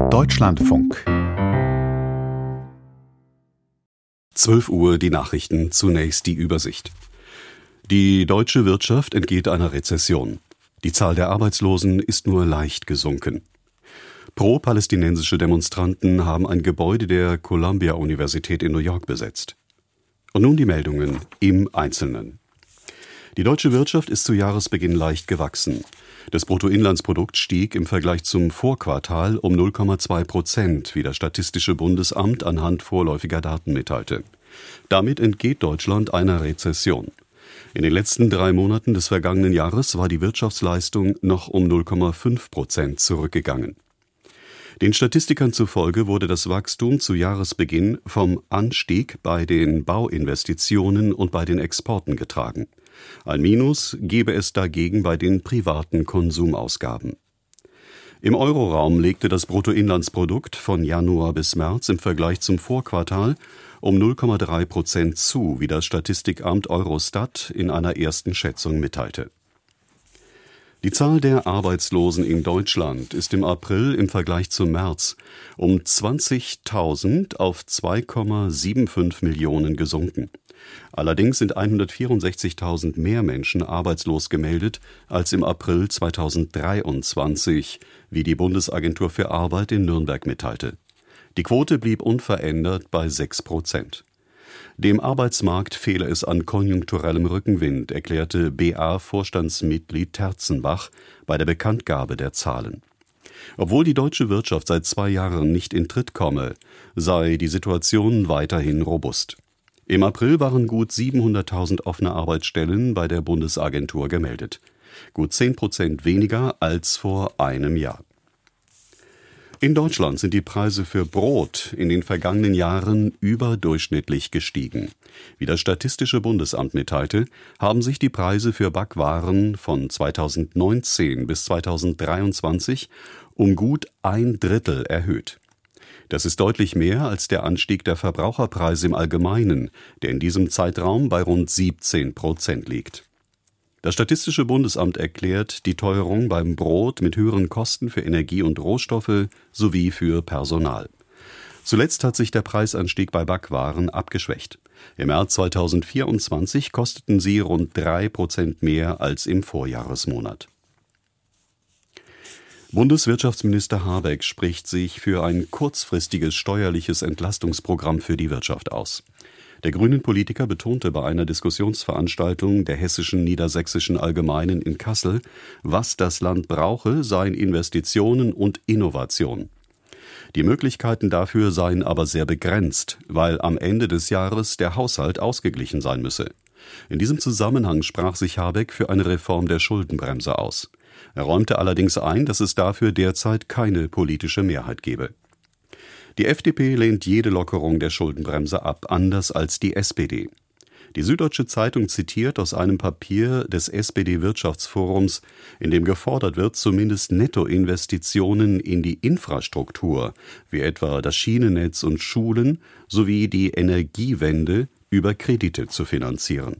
Deutschlandfunk. 12 Uhr die Nachrichten, zunächst die Übersicht. Die deutsche Wirtschaft entgeht einer Rezession. Die Zahl der Arbeitslosen ist nur leicht gesunken. Pro-palästinensische Demonstranten haben ein Gebäude der Columbia-Universität in New York besetzt. Und nun die Meldungen im Einzelnen. Die deutsche Wirtschaft ist zu Jahresbeginn leicht gewachsen. Das Bruttoinlandsprodukt stieg im Vergleich zum Vorquartal um 0,2%, wie das Statistische Bundesamt anhand vorläufiger Daten mitteilte. Damit entgeht Deutschland einer Rezession. In den letzten 3 Monaten des vergangenen Jahres war die Wirtschaftsleistung noch um 0,5% zurückgegangen. Den Statistikern zufolge wurde das Wachstum zu Jahresbeginn vom Anstieg bei den Bauinvestitionen und bei den Exporten getragen. Ein Minus gebe es dagegen bei den privaten Konsumausgaben. Im Euroraum legte das Bruttoinlandsprodukt von Januar bis März im Vergleich zum Vorquartal um 0,3% zu, wie das Statistikamt Eurostat in einer ersten Schätzung mitteilte. Die Zahl der Arbeitslosen in Deutschland ist im April im Vergleich zum März um 20.000 auf 2,75 Millionen gesunken. Allerdings sind 164.000 mehr Menschen arbeitslos gemeldet als im April 2023, wie die Bundesagentur für Arbeit in Nürnberg mitteilte. Die Quote blieb unverändert bei 6%. Dem Arbeitsmarkt fehle es an konjunkturellem Rückenwind, erklärte BA-Vorstandsmitglied Terzenbach bei der Bekanntgabe der Zahlen. Obwohl die deutsche Wirtschaft seit 2 Jahren nicht in Tritt komme, sei die Situation weiterhin robust. Im April waren gut 700.000 offene Arbeitsstellen bei der Bundesagentur gemeldet. Gut 10% weniger als vor einem Jahr. In Deutschland sind die Preise für Brot in den vergangenen Jahren überdurchschnittlich gestiegen. Wie das Statistische Bundesamt mitteilte, haben sich die Preise für Backwaren von 2019 bis 2023 um gut 1/3 erhöht. Das ist deutlich mehr als der Anstieg der Verbraucherpreise im Allgemeinen, der in diesem Zeitraum bei rund 17% liegt. Das Statistische Bundesamt erklärt die Teuerung beim Brot mit höheren Kosten für Energie und Rohstoffe sowie für Personal. Zuletzt hat sich der Preisanstieg bei Backwaren abgeschwächt. Im März 2024 kosteten sie rund 3% mehr als im Vorjahresmonat. Bundeswirtschaftsminister Habeck spricht sich für ein kurzfristiges steuerliches Entlastungsprogramm für die Wirtschaft aus. Der Grünen-Politiker betonte bei einer Diskussionsveranstaltung der Hessischen Niedersächsischen Allgemeinen in Kassel, was das Land brauche, seien Investitionen und Innovation. Die Möglichkeiten dafür seien aber sehr begrenzt, weil am Ende des Jahres der Haushalt ausgeglichen sein müsse. In diesem Zusammenhang sprach sich Habeck für eine Reform der Schuldenbremse aus. Er räumte allerdings ein, dass es dafür derzeit keine politische Mehrheit gebe. Die FDP lehnt jede Lockerung der Schuldenbremse ab, anders als die SPD. Die Süddeutsche Zeitung zitiert aus einem Papier des SPD-Wirtschaftsforums, in dem gefordert wird, zumindest Nettoinvestitionen in die Infrastruktur, wie etwa das Schienennetz und Schulen, sowie die Energiewende über Kredite zu finanzieren.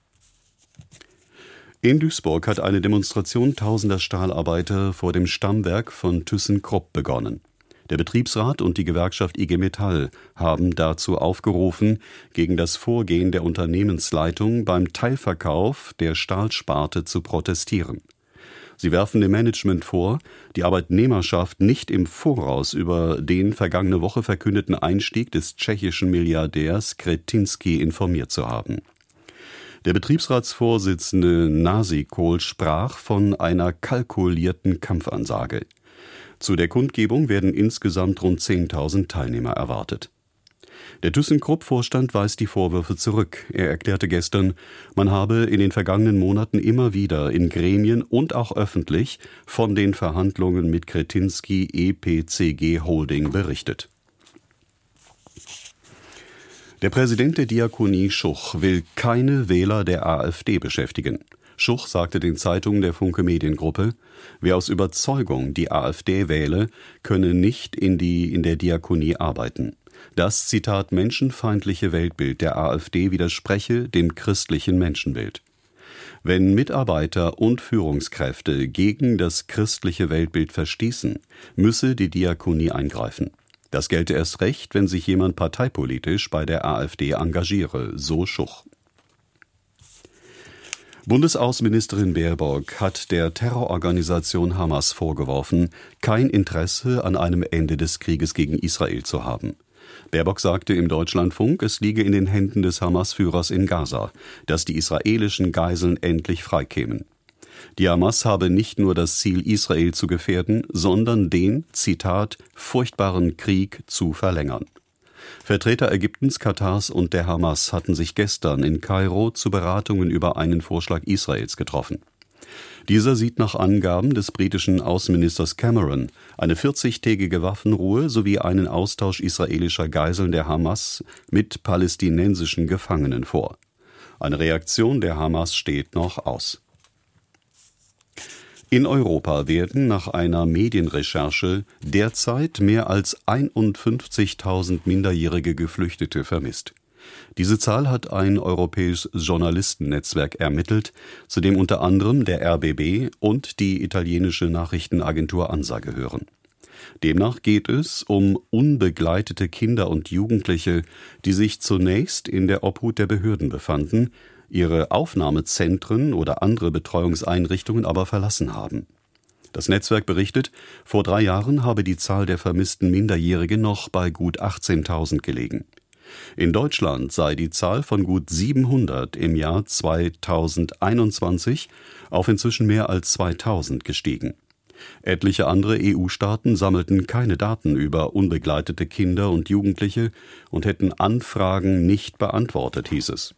In Duisburg hat eine Demonstration tausender Stahlarbeiter vor dem Stammwerk von ThyssenKrupp begonnen. Der Betriebsrat und die Gewerkschaft IG Metall haben dazu aufgerufen, gegen das Vorgehen der Unternehmensleitung beim Teilverkauf der Stahlsparte zu protestieren. Sie werfen dem Management vor, die Arbeitnehmerschaft nicht im Voraus über den vergangene Woche verkündeten Einstieg des tschechischen Milliardärs Křetínský informiert zu haben. Der Betriebsratsvorsitzende Nasikol sprach von einer kalkulierten Kampfansage. Zu der Kundgebung werden insgesamt rund 10.000 Teilnehmer erwartet. Der ThyssenKrupp-Vorstand weist die Vorwürfe zurück. Er erklärte gestern, man habe in den vergangenen Monaten immer wieder in Gremien und auch öffentlich von den Verhandlungen mit Křetínský EPCG Holding berichtet. Der Präsident der Diakonie Schuch will keine Wähler der AfD beschäftigen. Schuch sagte den Zeitungen der Funke Mediengruppe, wer aus Überzeugung die AfD wähle, könne nicht in der Diakonie arbeiten. Das, Zitat, menschenfeindliche Weltbild der AfD widerspreche dem christlichen Menschenbild. Wenn Mitarbeiter und Führungskräfte gegen das christliche Weltbild verstießen, müsse die Diakonie eingreifen. Das gelte erst recht, wenn sich jemand parteipolitisch bei der AfD engagiere, so Schuch. Bundesaußenministerin Baerbock hat der Terrororganisation Hamas vorgeworfen, kein Interesse an einem Ende des Krieges gegen Israel zu haben. Baerbock sagte im Deutschlandfunk, es liege in den Händen des Hamas-Führers in Gaza, dass die israelischen Geiseln endlich freikämen. Die Hamas habe nicht nur das Ziel, Israel zu gefährden, sondern den, Zitat, furchtbaren Krieg zu verlängern. Vertreter Ägyptens, Katars und der Hamas hatten sich gestern in Kairo zu Beratungen über einen Vorschlag Israels getroffen. Dieser sieht nach Angaben des britischen Außenministers Cameron eine 40-tägige Waffenruhe sowie einen Austausch israelischer Geiseln der Hamas mit palästinensischen Gefangenen vor. Eine Reaktion der Hamas steht noch aus. In Europa werden nach einer Medienrecherche derzeit mehr als 51.000 minderjährige Geflüchtete vermisst. Diese Zahl hat ein europäisches Journalistennetzwerk ermittelt, zu dem unter anderem der RBB und die italienische Nachrichtenagentur ANSA gehören. Demnach geht es um unbegleitete Kinder und Jugendliche, die sich zunächst in der Obhut der Behörden befanden, ihre Aufnahmezentren oder andere Betreuungseinrichtungen aber verlassen haben. Das Netzwerk berichtet, vor 3 Jahren habe die Zahl der vermissten Minderjährigen noch bei gut 18.000 gelegen. In Deutschland sei die Zahl von gut 700 im Jahr 2021 auf inzwischen mehr als 2000 gestiegen. Etliche andere EU-Staaten sammelten keine Daten über unbegleitete Kinder und Jugendliche und hätten Anfragen nicht beantwortet, hieß es.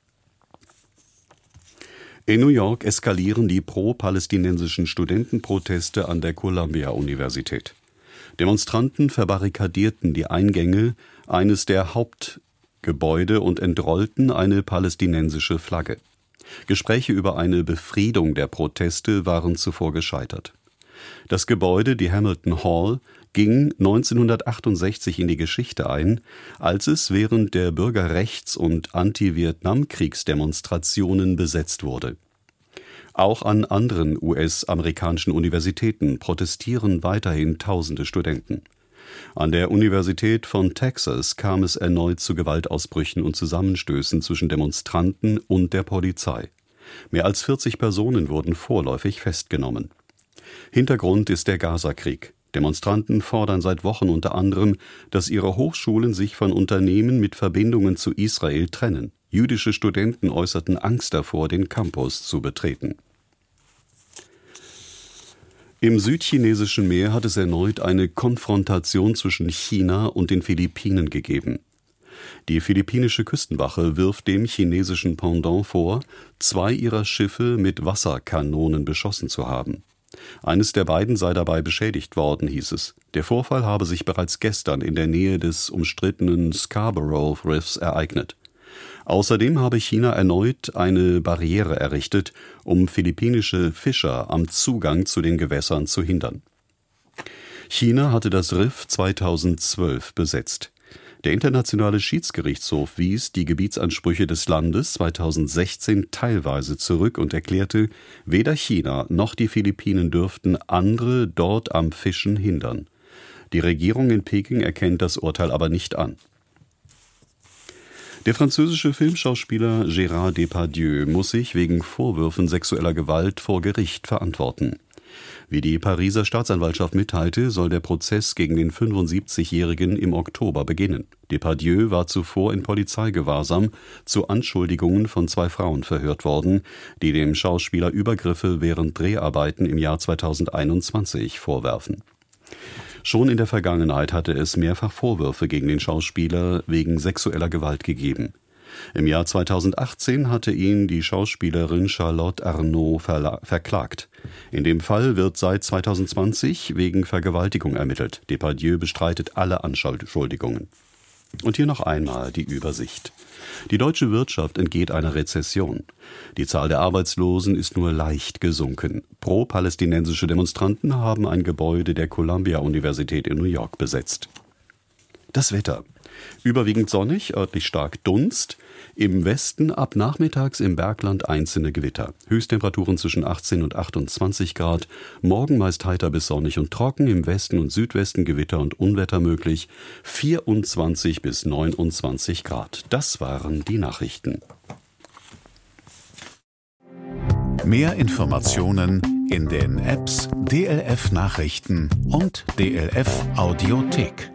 In New York eskalieren die pro-palästinensischen Studentenproteste an der Columbia-Universität. Demonstranten verbarrikadierten die Eingänge eines der Hauptgebäude und entrollten eine palästinensische Flagge. Gespräche über eine Befriedung der Proteste waren zuvor gescheitert. Das Gebäude, die Hamilton Hall, ging 1968 in die Geschichte ein, als es während der Bürgerrechts- und Anti-Vietnamkriegsdemonstrationen besetzt wurde. Auch an anderen US-amerikanischen Universitäten protestieren weiterhin tausende Studenten. An der Universität von Texas kam es erneut zu Gewaltausbrüchen und Zusammenstößen zwischen Demonstranten und der Polizei. Mehr als 40 Personen wurden vorläufig festgenommen. Hintergrund ist der Gaza-Krieg. Demonstranten fordern seit Wochen unter anderem, dass ihre Hochschulen sich von Unternehmen mit Verbindungen zu Israel trennen. Jüdische Studenten äußerten Angst davor, den Campus zu betreten. Im südchinesischen Meer hat es erneut eine Konfrontation zwischen China und den Philippinen gegeben. Die philippinische Küstenwache wirft dem chinesischen Pendant vor, 2 ihrer Schiffe mit Wasserkanonen beschossen zu haben. Eines der beiden sei dabei beschädigt worden, hieß es. Der Vorfall habe sich bereits gestern in der Nähe des umstrittenen Scarborough Riffs ereignet. Außerdem habe China erneut eine Barriere errichtet, um philippinische Fischer am Zugang zu den Gewässern zu hindern. China hatte das Riff 2012 besetzt. Der Internationale Schiedsgerichtshof wies die Gebietsansprüche des Landes 2016 teilweise zurück und erklärte, weder China noch die Philippinen dürften andere dort am Fischen hindern. Die Regierung in Peking erkennt das Urteil aber nicht an. Der französische Filmschauspieler Gérard Depardieu muss sich wegen Vorwürfen sexueller Gewalt vor Gericht verantworten. Wie die Pariser Staatsanwaltschaft mitteilte, soll der Prozess gegen den 75-Jährigen im Oktober beginnen. Depardieu war zuvor in Polizeigewahrsam zu Anschuldigungen von 2 Frauen verhört worden, die dem Schauspieler Übergriffe während Dreharbeiten im Jahr 2021 vorwerfen. Schon in der Vergangenheit hatte es mehrfach Vorwürfe gegen den Schauspieler wegen sexueller Gewalt gegeben. Im Jahr 2018 hatte ihn die Schauspielerin Charlotte Arnault verklagt. In dem Fall wird seit 2020 wegen Vergewaltigung ermittelt. Depardieu bestreitet alle Anschuldigungen. Und hier noch einmal die Übersicht. Die deutsche Wirtschaft entgeht einer Rezession. Die Zahl der Arbeitslosen ist nur leicht gesunken. Pro-palästinensische Demonstranten haben ein Gebäude der Columbia-Universität in New York besetzt. Das Wetter. Überwiegend sonnig, örtlich stark Dunst. Im Westen ab nachmittags im Bergland einzelne Gewitter. Höchsttemperaturen zwischen 18 und 28 Grad. Morgen meist heiter bis sonnig und trocken. Im Westen und Südwesten Gewitter und Unwetter möglich. 24 bis 29 Grad. Das waren die Nachrichten. Mehr Informationen in den Apps DLF Nachrichten und DLF Audiothek.